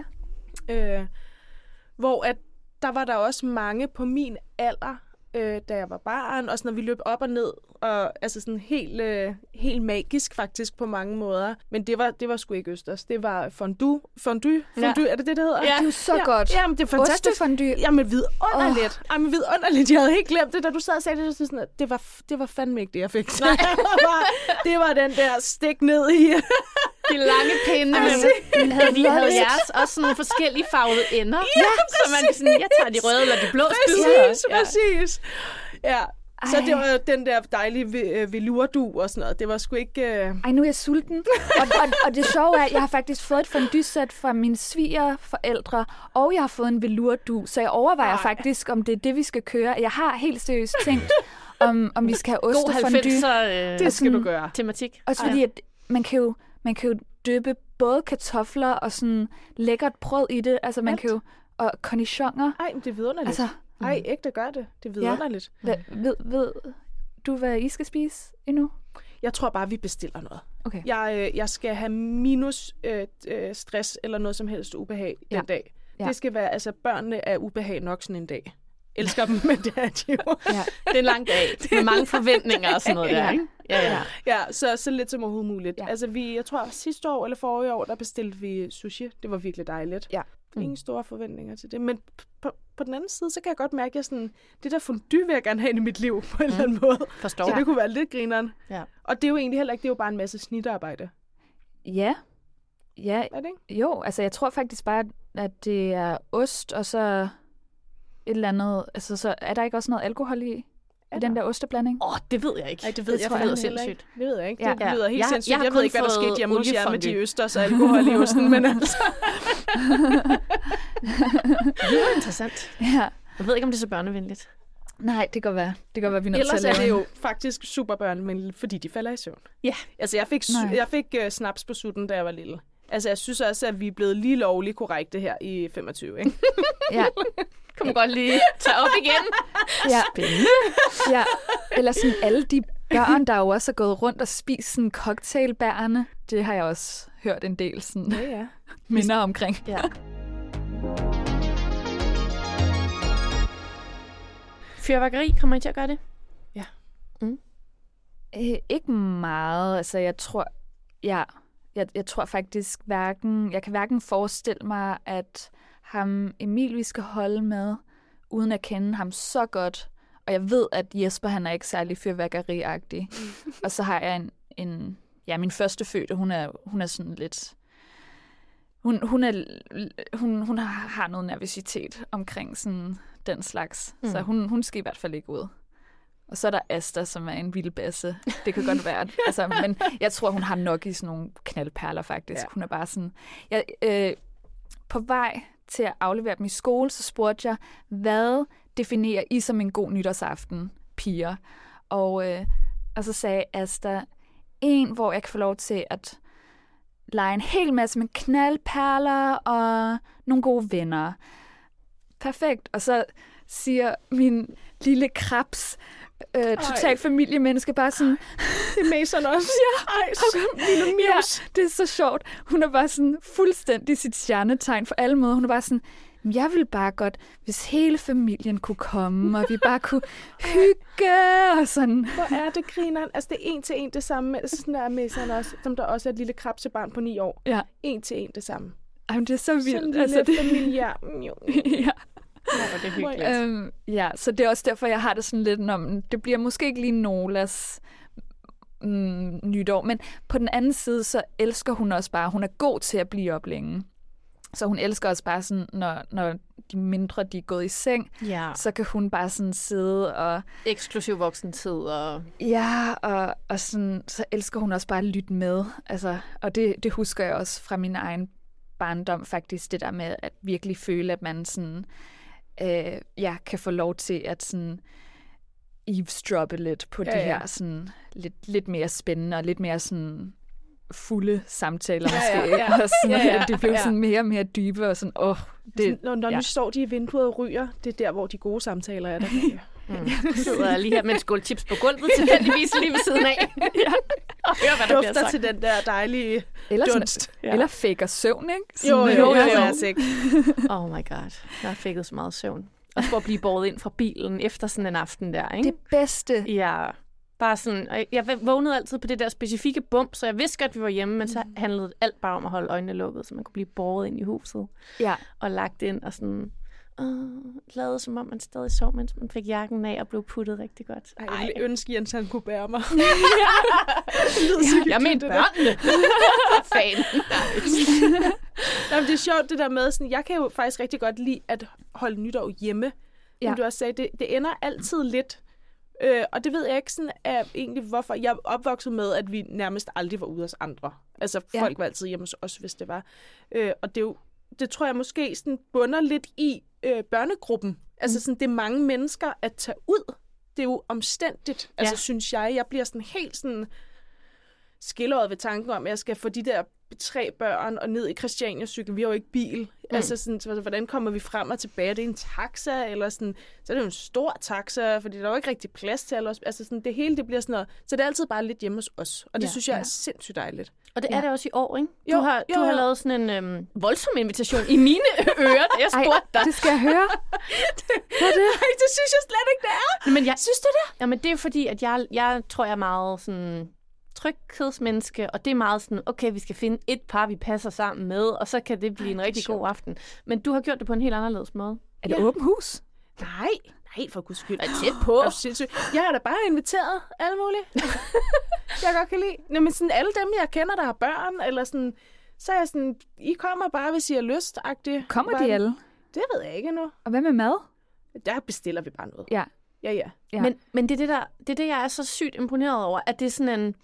Hvor at der var der også mange på min alder, da jeg var barn, og sådan, når vi løb op og ned, og altså sådan helt magisk faktisk på mange måder. Men det var sgu ikke østers. Det var fondue, er det det hedder? Ja, det er jo så godt. Jamen, det er fantastisk. Ostefondue. Jamen, vidunderligt. Jamen, vidunderligt. Jeg havde helt glemt det, da du sad og sagde det, sådan, at det var fandme ikke det, jeg fik. Det var den der stik ned i... De lange pinde, men havde jeres også sådan forskellige farvede ender. Ja, så man sådan, jeg tager de røde eller de blå spidser. Præcis. Ja. Så det var den der dejlige velourdu og sådan noget. Det var sgu ikke... Ej, nu er jeg sulten. og det sjove er, at jeg har faktisk fået et fondue-sæt fra mine svigerforældre, og jeg har fået en velourdu, så jeg overvejer faktisk, om det er det, vi skal køre. Jeg har helt seriøst tænkt, om vi skal have ostefondue. God 90'er det skal du gøre. Tematik. Også fordi, at man kan jo dyppe både kartofler og sådan lækkert brød i det. Altså, man kan jo... Og cornichoner. Ej, men det er vidunderligt. Altså, ægte gør det. Det er vidunderligt. Ja. Ved du, hvad I skal spise endnu? Jeg tror bare, vi bestiller noget. Okay. Jeg skal have minus stress eller noget som helst ubehag den dag. Ja. Det skal være... Altså, børnene er ubehag nok sådan en dag. Elsker dem, men det er de jo. Ja. Det er en lang dag med mange forventninger og sådan noget der, ikke? Ja, så lidt som overhovedet muligt. Ja. Altså, jeg tror, sidste år eller forrige år, der bestilte vi sushi. Det var virkelig dejligt. Ja. Ingen store forventninger til det. Men på den anden side, så kan jeg godt mærke, at jeg sådan, det der fondue vil jeg gerne have i mit liv på en eller anden måde. Forstår. Så det kunne være lidt grineren. Ja. Og det er jo egentlig heller ikke, det er jo bare en masse snitarbejde. Ja. Ja. Er det ikke? Jo, altså jeg tror faktisk bare, at det er ost, og så et eller andet, altså så er der ikke også noget alkohol i den der osteblanding? Det ved jeg ikke. Nej, det ved jeg lyder sindssygt. Det ved jeg ikke. Det lyder helt sindssygt. Jeg ved ikke, hvad der skete hjemme hos jer med de østers og alkohol i osten, men altså... Det var interessant. Ja. Jeg ved ikke, om det er så børnevenligt. Nej, det kan være. Det kan være, vi er nødt til at lave. Ellers er det jo faktisk super børnevenligt, fordi de falder i søvn. Ja. Altså, jeg fik snaps på sutten, da jeg var lille. Altså, jeg synes også, at vi er blevet lige lovligt korrekte her i 25, ikke? Ja. Kan man godt lige tage op igen. Ja. Spændende. Ja. Eller sådan alle de børn, der jo også er gået rundt og spist sådan cocktailbærene. Det har jeg også hørt en del sådan minder omkring. Ja. Fyrværkeri, kommer I til at gøre det? Ja. Ikke meget. Altså, jeg tror faktisk jeg kan hverken forestille mig, at ham Emil, vi skal holde med, uden at kende ham så godt. Og jeg ved, at Jesper, han er ikke særlig fyrværkeriagtig. Og så har jeg min første fødte, hun er sådan lidt... Hun har noget nervøsitet omkring sådan den slags. Så hun skal i hvert fald ikke ud. Og så er der Asta, som er en vildbasse. Det kan godt være. Altså, men jeg tror, hun har nok i sådan nogle knaldperler, faktisk. Ja. Hun er bare sådan... På vej til at aflevere dem i skole, så spurgte jeg, hvad definerer I som en god nytårsaften, piger? Og så sagde Asta, hvor jeg kan få lov til at lege en hel masse med knaldperler og nogle gode venner. Perfekt. Og så siger min lille krebs, totalt familiemenneske, bare sådan... Det er Mason også. Ja. Ej, så lille mus. Ja, det er så sjovt. Hun er bare sådan fuldstændig sit stjernetegn for alle måder. Hun er bare sådan, jeg vil bare godt, hvis hele familien kunne komme, og vi bare kunne hygge og sådan. Hvor er det, grineren? Altså, det er en til en det samme med, sådan der Mason også, som der også er et lille krebsebarn på 9 år. Ja. En til en det samme. Jamen, det er så vildt. Sådan en lille familie. Ja. Ja, det er hyggeligt. Ja, så det er også derfor, jeg har det sådan lidt om, det bliver måske ikke lige Nolas nytår, men på den anden side, så elsker hun også bare, hun er god til at blive op længe. Så hun elsker også bare sådan, når de mindre, de er gået i seng, så kan hun bare sådan sidde og... Eksklusiv voksentid og... Ja, og sådan, så elsker hun også bare at lytte med. Altså, og det husker jeg også fra min egen barndom faktisk, det der med at virkelig føle, at man sådan... kan få lov til at sådan eavesdroppe lidt på de her sådan lidt mere spændende og lidt mere sådan fulde samtaler måske. Og sådan, de blev sådan mere og mere dybe og sådan, Når nu står de i vinduet og ryger, det er der, hvor de gode samtaler er der. Så er lige her med en skål chips på gulvet, tilfældigvis lige ved siden af. Og hør, hvad der bliver sagt. Til den der dejlige dunst. Eller faker søvn, ikke? Sådan, jo, sikkert. Oh my god, jeg har fækket så meget søvn. Og for at blive båret ind fra bilen efter sådan en aften der, ikke? Det bedste. Ja, bare sådan, jeg vågnede altid på det der specifikke bump, så jeg vidste godt, at vi var hjemme, men så handlede alt bare om at holde øjnene lukket, så man kunne blive båret ind i huset. Ja. Og lagt ind og sådan... lavede som om man stadig sov, mens man fik jakken af og blev puttet rigtig godt. Jeg ville ønske, at Jens han kunne bære mig. Jeg mente børnene. Fan. Jamen, det er sjovt det der med, sådan, jeg kan jo faktisk rigtig godt lide at holde nytår hjemme. Som du også sagde, det ender altid lidt. Og det ved jeg ikke sådan, egentlig, hvorfor. Jeg er opvokset med, at vi nærmest aldrig var ude hos andre. Altså, folk var altid hjemme hos os, hvis det var. Og det er jo, det tror jeg måske sådan bunder lidt i børnegruppen. Altså sådan, det er mange mennesker at tage ud. Det er jo omstændigt. Altså synes jeg bliver sådan helt sådan skilleret ved tanken om, at jeg skal få de der 3 børn og ned i Christiania-cyklen. Vi har jo ikke bil. Altså sådan, så hvordan kommer vi frem og tilbage? Det er en taxa, eller sådan, så er det jo en stor taxa, fordi der er jo ikke rigtig plads til alle os. Altså sådan, det hele, det bliver sådan noget. Så det er altid bare lidt hjemme hos os. Og det synes jeg er sindssygt dejligt. Og det er det også i år, ikke? Du har lavet sådan en voldsom invitation i mine ører, da jeg spurgte dig. Det skal jeg høre. Hvad er det? Det synes jeg slet ikke, det er. Men synes du det? Jamen, det er fordi, at jeg tror, jeg er meget sådan... tryghedsmenneske, og det er meget sådan, okay, vi skal finde et par, vi passer sammen med, og så kan det blive en rigtig god aften. Men du har gjort det på en helt anderledes måde. Er det åben hus? Nej, for guds skyld. Er tæt på. Jeg har da bare inviteret alle mulige. Jeg godt kan lide. Nå, men sådan alle dem, jeg kender, der har børn, eller sådan, så er jeg sådan, I kommer bare, hvis I har lyst-agtigt. Kommer de alle? Det ved jeg ikke endnu. Og hvad med mad? Der bestiller vi bare noget. Ja. Ja. Men det er det, jeg er så sygt imponeret over, at det er sådan en...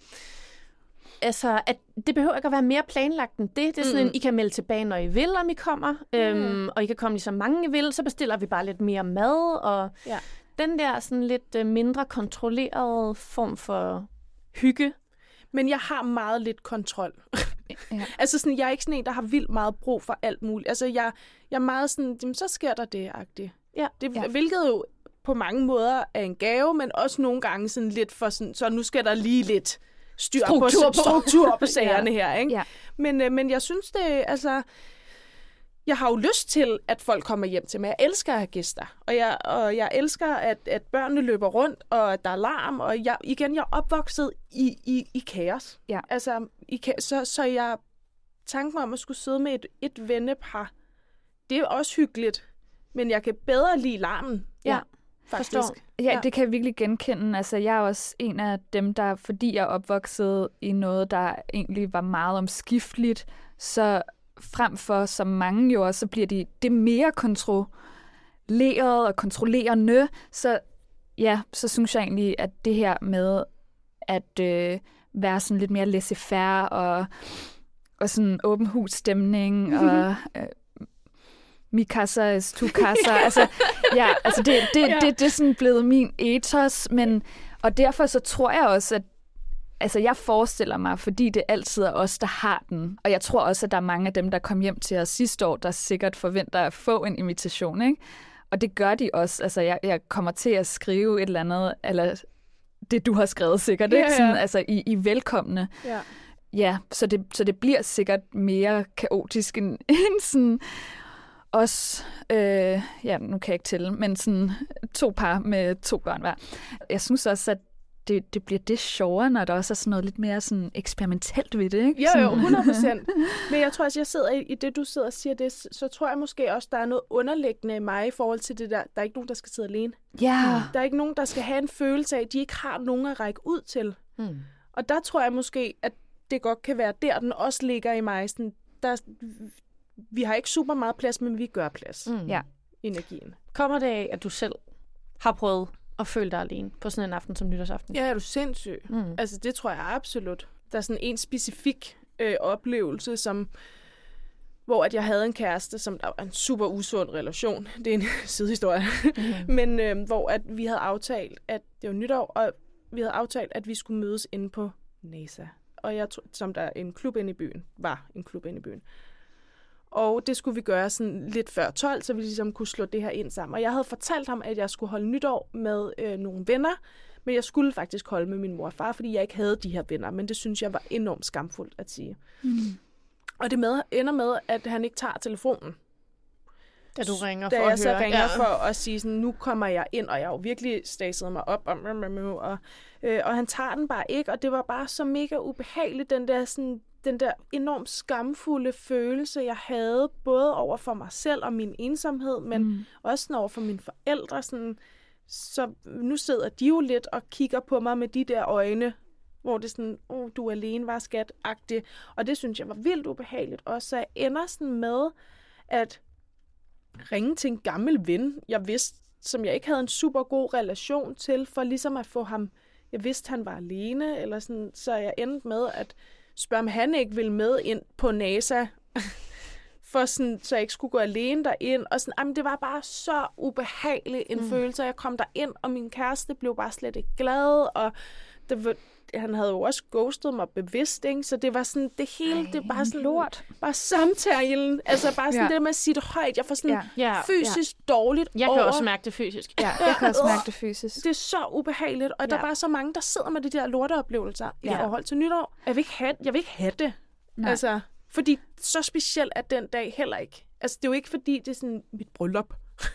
Altså, at det behøver ikke at være mere planlagt end det. Det er sådan en, I kan melde tilbage, når I vil, om I kommer. Og I kan komme lige så mange I vil. Så bestiller vi bare lidt mere mad. Og den der sådan lidt mindre kontrollerede form for hygge. Men jeg har meget lidt kontrol. Altså, sådan, jeg er ikke sådan en, der har vildt meget brug for alt muligt. Altså, jeg er meget sådan, jamen, så sker der det-agtigt. Hvilket jo på mange måder er en gave, men også nogle gange sådan lidt for sådan, så nu skal der lige lidt struktur på sagerne her, ikke? Ja. Men jeg synes det, altså, jeg har jo lyst til, at folk kommer hjem til mig. Jeg elsker at have gæster, og jeg elsker, at børnene løber rundt, og at der er larm, og jeg er opvokset i kaos. Ja. Altså, så jeg tanken om at skulle sidde med et vennepar, det er også hyggeligt, men jeg kan bedre lide larmen. Ja. Faktisk. Ja, det kan jeg virkelig genkende. Altså, jeg er også en af dem, der, fordi jeg er opvokset i noget, der egentlig var meget omskifteligt, så frem for, som mange jo også, så bliver det mere kontrolleret og kontrollerende. Så synes jeg egentlig, at det her med at være sådan lidt mere laissez-faire og sådan åben hus stemning og... Mi casa es tu casa. Altså, det er sådan blevet min ethos, og derfor så tror jeg også, at altså, jeg forestiller mig, fordi det altid er os, der har den, og jeg tror også, at der er mange af dem, der kom hjem til os sidste år, der sikkert forventer at få en invitation, ikke? Og det gør de også. Altså, jeg kommer til at skrive et eller andet, eller det, du har skrevet sikkert, ikke? Sådan, altså, I velkomne. Ja. Ja, så det bliver sikkert mere kaotisk end sådan... Også, nu kan jeg ikke tælle, men sådan 2 par med 2 børn hver. Jeg synes også, at det bliver det sjovere, når der også er sådan noget lidt mere sådan eksperimentelt ved det, ikke? Jo, 100%. Men jeg tror også, jeg sidder i det, du sidder og siger det, så tror jeg måske også, der er noget underliggende i mig i forhold til det der. Der er ikke nogen, der skal sidde alene. Ja. Der er ikke nogen, der skal have en følelse af, at de ikke har nogen at række ud til. Og der tror jeg måske, at det godt kan være der, den også ligger i mig. Sådan, vi har ikke super meget plads, men vi gør plads. Ja. Energien. Kommer det af, at du selv har prøvet at føle dig alene på sådan en aften som nytårsaften? Ja, er du sindssyg? Altså, det tror jeg absolut. Der er sådan en specifik oplevelse, hvor at jeg havde en kæreste, som der var en super usund relation. Det er en sidehistorie. Men hvor at vi havde aftalt, at det var nytår, og vi havde aftalt, at vi skulle mødes inde på NASA. Og jeg tror, som der er en klub inde i byen, var en klub inde i byen. Og det skulle vi gøre sådan lidt før 12, så vi ligesom kunne slå det her ind sammen. Og jeg havde fortalt ham, at jeg skulle holde nytår med nogle venner, men jeg skulle faktisk holde med min mor og far, fordi jeg ikke havde de her venner. Men det synes jeg var enormt skamfuldt at sige. Og det ender med, at han ikke tager telefonen. Da du ringer da for jeg at så høre. ringer for at sige sådan, nu kommer jeg ind, og jeg har jo virkelig staset mig op, og han tager den bare ikke, og det var bare så mega ubehageligt, den der enormt skamfulde følelse, jeg havde, både over for mig selv og min ensomhed, men også over for mine forældre. Sådan, så nu sidder de jo lidt og kigger på mig med de der øjne, hvor det er sådan, du er alene, var skat-agtigt. Og det synes jeg var vildt ubehageligt. Og så jeg ender sådan med at ringe til en gammel ven, jeg vidste, som jeg ikke havde en super god relation til, for ligesom at få ham, jeg vidste, han var alene, eller sådan, så jeg endte med at spørge, om han ikke ville med ind på NASA, for sådan, så jeg ikke skulle gå alene derind. Og sådan, det var bare så ubehagelig en følelse. Jeg kom derind, og min kæreste blev bare slet ikke glad, og han havde jo også ghostet mig bevidst, ikke? Så det var sådan, det hele, det var sådan lort. Bare samtalen, altså bare sådan det med at sige det højt. Jeg får sådan fysisk dårligt Jeg kan også mærke det fysisk. Ja, jeg kan også mærke det fysisk. Det er så ubehageligt, og der er bare så mange, der sidder med de der lorteoplevelser i forhold til nytår. Jeg vil ikke have det. Altså, fordi så specielt er den dag heller ikke. Altså, det er jo ikke fordi, det er sådan mit bryllup.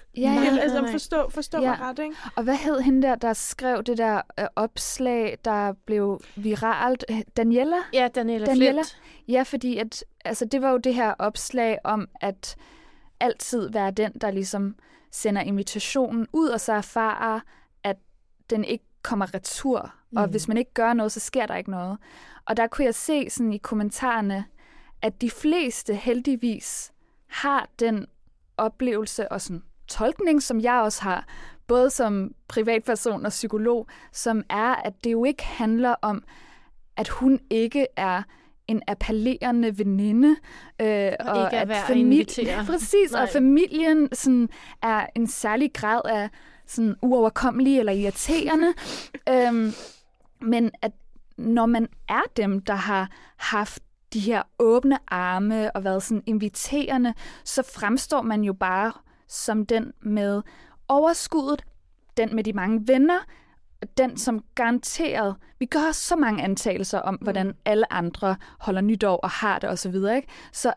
Forstå mig ret, ikke? Og hvad hed hende der skrev det der opslag, der blev viralt? Daniela? Ja, Daniela Flint. Ja, fordi det var jo det her opslag om, at altid være den, der ligesom sender invitationen ud, og så erfarer, at den ikke kommer retur. Og hvis man ikke gør noget, så sker der ikke noget. Og der kunne jeg se sådan i kommentarerne, at de fleste heldigvis har den oplevelse og sådan tolkning, som jeg også har, både som privatperson og psykolog, som er, at det jo ikke handler om, at hun ikke er en appellerende veninde, og ikke at invitere. Præcis, og familien sådan, er en særlig grad af sådan uoverkommelig eller irriterende, men at når man er dem, der har haft de her åbne arme og været sådan inviterende, så fremstår man jo bare som den med overskuddet, den med de mange venner, den som garanteret, vi gør så mange antagelser om, hvordan alle andre holder nytår og har det osv., ikke? Så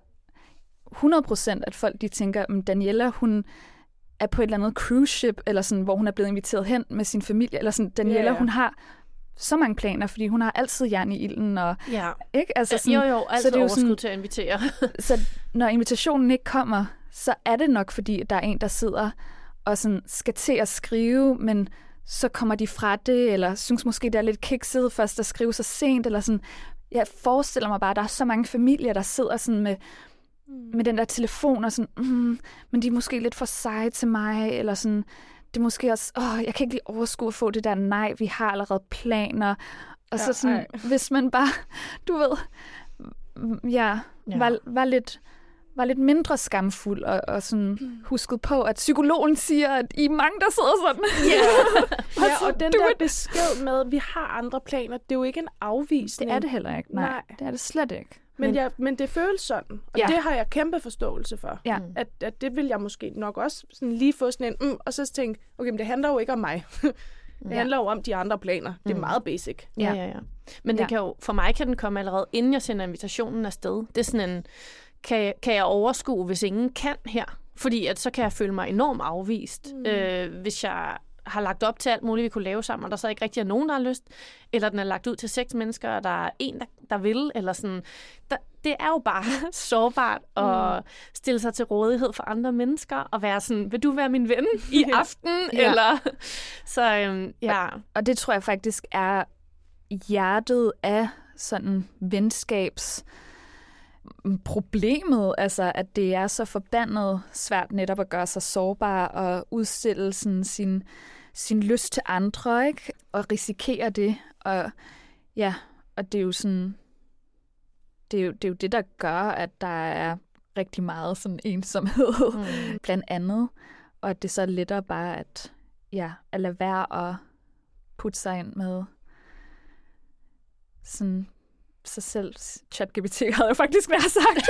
100% at folk de tænker, at Daniela, hun er på et eller andet cruise ship, eller sådan, hvor hun er blevet inviteret hen med sin familie, eller sådan, Daniela, hun har så mange planer, fordi hun har altid jern i ilden, og ikke? Altså sådan, altid så overskud til at invitere. Så når invitationen ikke kommer, så er det nok, fordi der er en, der sidder og sådan skal til at skrive, men så kommer de fra det, eller synes måske, det er lidt kikset først at skrive så sent, eller sådan. Jeg forestiller mig bare, at der er så mange familier, der sidder sådan med den der telefon, og sådan, men de er måske lidt for seje til mig, eller sådan, det er måske også, jeg kan ikke lige overskue at få det der, nej, vi har allerede planer, og så sådan, hvis man bare, du ved, var lidt mindre skamfuld, og sådan husket på, at psykologen siger, at I er mange, der sidder sådan. Og den der besked med, at vi har andre planer, det er jo ikke en afvisning. Det er det heller ikke. Nej. Det er det slet ikke. Men det føles sådan, og det har jeg kæmpe forståelse for. Ja. At det vil jeg måske nok også sådan lige få sådan en, og så tænke, okay, men det handler jo ikke om mig. Det handler jo om de andre planer. Det er meget basic. Ja. Men det kan jo, for mig kan den komme allerede, inden jeg sender invitationen afsted. Det er sådan en, kan jeg overskue, hvis ingen kan her? Fordi at så kan jeg føle mig enormt afvist, hvis jeg har lagt op til alt muligt, vi kunne lave sammen, og der så ikke rigtig er nogen, der har lyst, eller den er lagt ud til 6 mennesker, og der er en, der vil, eller sådan. Det er jo bare sårbart at stille sig til rådighed for andre mennesker, og være sådan, vil du være min ven i aften? Eller så Og det tror jeg faktisk er hjertet af sådan venskabs problemet, altså at det er så forbandet svært netop at gøre sig sårbar og udstille sådan sin lyst til andre, ikke? Og risikere det. Og det er jo sådan, det er jo det, der gør, at der er rigtig meget sådan ensomhed, blandt andet. Og at det så er lettere bare at lade være at putte sig ind med sådan sig selv. ChatGPT havde jeg faktisk været sagt.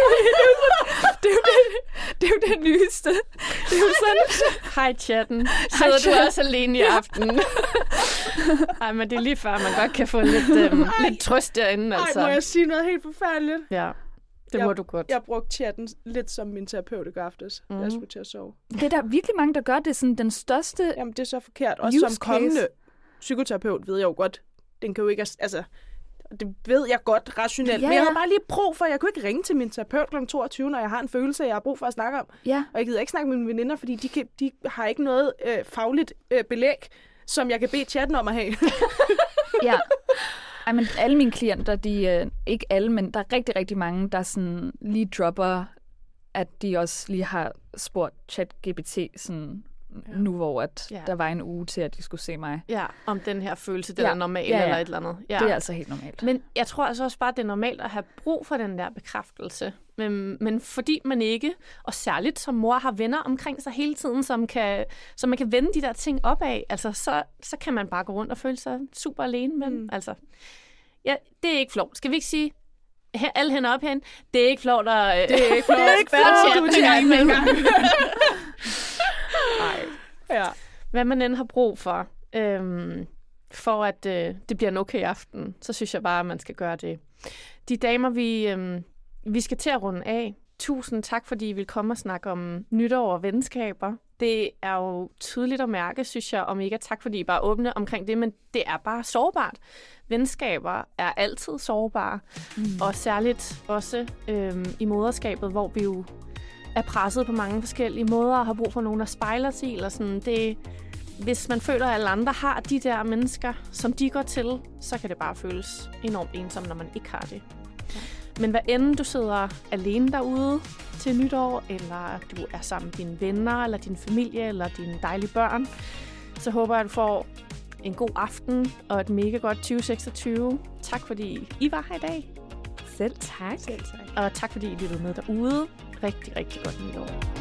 Det er jo det nyeste. Det er jo sådan. Hej chatten. Sidder du også alene i aften? Ej, men det er lige før, man godt kan få lidt trøst derinde. Altså. Ej, må jeg sige noget helt forfærdeligt? Ja, det må du godt. Jeg brugte chatten lidt som min terapeut i går aftes, da jeg skulle til at sove. Det er der virkelig mange, der gør det. Sådan den største. Jamen, det er så forkert. Også som kommende psykoterapeut ved jeg jo godt, den kan jo ikke... Altså, det ved jeg godt rationelt. Men jeg havde bare lige brug for... Jeg kunne ikke ringe til min terapeut kl. 22, når jeg har en følelse, jeg har brug for at snakke om. Ja. Og jeg gider ikke snakke med mine veninder, fordi de har ikke noget fagligt belæg, som jeg kan bede chatten om at have. Ja. Ej, men alle mine klienter, de ikke alle, men der er rigtig, rigtig mange, der sådan lige dropper, at de også lige har spurgt ChatGPT sådan nu, hvor der var en uge til, at de skulle se mig. Ja, om den her følelse, den er normal eller et eller andet. Ja. Det er altså helt normalt. Men jeg tror altså også bare, at det er normalt at have brug for den der bekræftelse. Men fordi man ikke, og særligt som mor, har venner omkring sig hele tiden, som man kan vende de der ting op af, altså så kan man bare gå rundt og føle sig super alene. Men altså, ja, det er ikke flot. Skal vi ikke sige, alle hænder op hen? Det er ikke flot at det er ikke flot at spørge du til gang imellem. Nej. Ja. Hvad man end har brug for, for at det bliver en okay aften, så synes jeg bare, at man skal gøre det. De damer, vi skal til at runde af. Tusind tak, fordi I vil komme og snakke om nytår og venskaber. Det er jo tydeligt at mærke, synes jeg, og mega tak, fordi I bare åbne omkring det, men det er bare sårbart. Venskaber er altid sårbare, og særligt også i moderskabet, hvor vi jo er presset på mange forskellige måder og har brug for nogen, der spejler sig eller sådan. Hvis man føler, at alle andre har de der mennesker, som de går til, så kan det bare føles enormt ensomt, når man ikke har det. Ja. Men hvad end du sidder alene derude til nytår, eller du er sammen med dine venner, eller din familie, eller dine dejlige børn, så håber jeg, at du får en god aften og et mega godt 2026. Tak fordi I var her i dag. Selv tak. Og tak fordi I lyttede med derude. Rigtig, rigtig godt nytår.